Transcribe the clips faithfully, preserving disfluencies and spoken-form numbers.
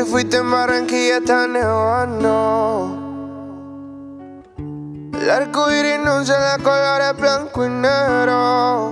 fuiste en Barranquilla, está nevando. El arco iris no se le colores blanco y negro.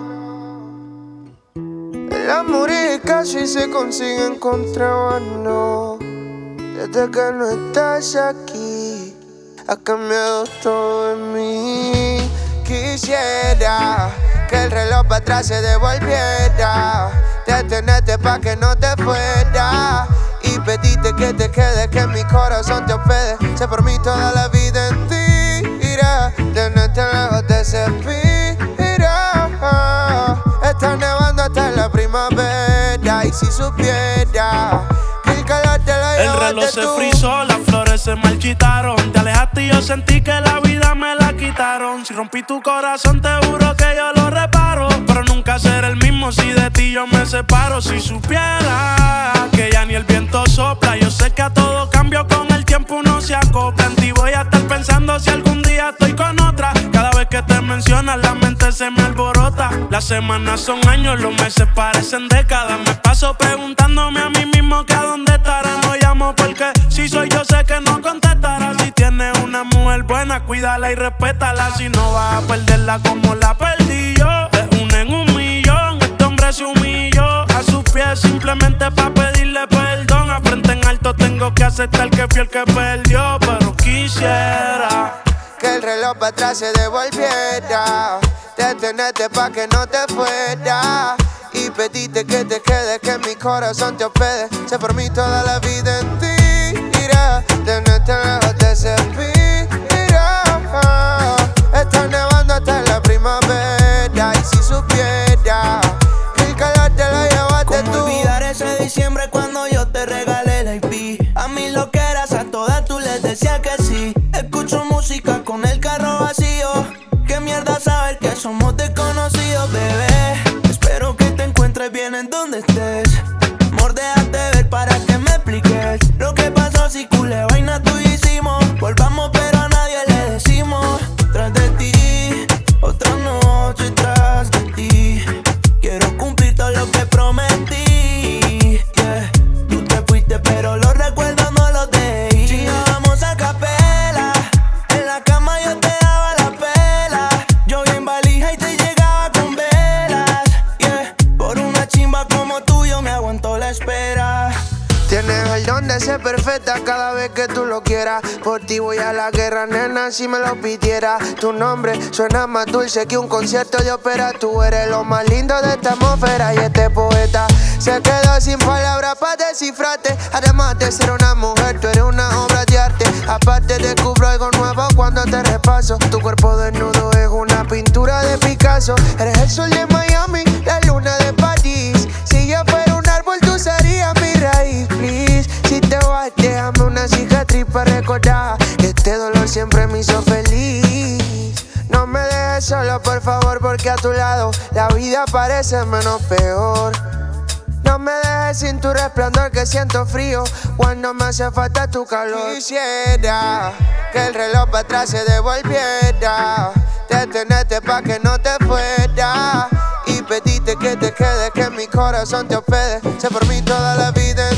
El amor y casi se consigue en contrabando. Desde que no estás aquí, ha cambiado todo en mí. Quisiera que el reloj para atrás se devolviera, detenerte pa' que no te fuera y pedirte que te quedes, que mi corazón te hospede. Sé por mí toda la vida en ti irá, tenerte lejos te servirá. Está nevando hasta la primavera y si supiera que el calor te lo el reloj se frizó, las flores se marchitaron. Te alejaste y yo sentí que la vida me la quitaron. Si rompí tu corazón te juro que yo lo reparo, pero nunca seré el mismo si de ti yo me separo. Si supiera que ya ni el viento sopla, yo sé que a todo cambio con el tiempo uno se acopla. En ti voy a estar pensando si algún día estoy con otra. Cada vez que te mencionas la mente se me alborota. Las semanas son años, los meses parecen décadas. Me paso preguntándome a mí mismo que a dónde estará. No llamo porque si soy yo sé que no contestará. Si tienes una mujer buena, cuídala y respétala. Si no vas a perderla como la perdí yo. De una en un millón, este hombre se humilló a sus pies simplemente pa' pedirle perdón. A frente en alto tengo que aceptar que fui el que perdió, pero quisiera que el reloj para atrás se devolviera, detenerte pa' que no te fuera y pedirte que te quedes, que mi corazón te hospede. Sé por mí toda la vida en ti irá, tenerte lejos te servirá. Está nevando hasta la primavera y si supiera que el calor te lo llevaste tú. ¿Cómo olvidar ese diciembre cuando yo te regalé el I P? A mí lo que eras, a todas tú les decía que sí. Escucho música con el carro vacío. Qué mierda saber que somos desconocidos, bebé. Espero que te encuentres bien en donde estés. Amor, déjate ver para que me expliques lo que pasó, si culé vaina tú hicimos. Volvamos pero a nadie le decimos. Tras de ti, otra noche tras de ti. Quiero cumplir todo lo que prometí, yeah. Tú te fuiste pero los recuerdos no los dejé. Chingábamos a capela, en la cama yo te daba la pela. Yo bien valija y te llegaba con velas, yeah. Por una chimba como tú yo me aguanto la espera. Tienes el don de ser perfecta cada vez que tú lo quieras. Por ti voy a la guerra, nena, si me lo pidiera. Tu nombre suena más dulce que un concierto de ópera. Tú eres lo más lindo de esta atmósfera y este poeta se quedó sin palabras para descifrarte. Además de ser una mujer, tú eres una obra de arte. Aparte descubro algo nuevo cuando te repaso. Tu cuerpo desnudo es una pintura de Picasso. Eres el sol de Miami, la luna de París. Si yo fuera un árbol, tú serías mi raíz, please. Si te vas, déjame una cicatriz para recordar que este dolor siempre me hizo feliz. No me dejes solo, por favor, porque a tu lado la vida parece menos peor. No me dejes sin tu resplandor, que siento frío cuando me hace falta tu calor. Quisiera que el reloj para atrás se devolviera, detenerte pa' que no te fuera y pedirte que te quedes, que mi corazón te hospede. Sé por mí toda la vida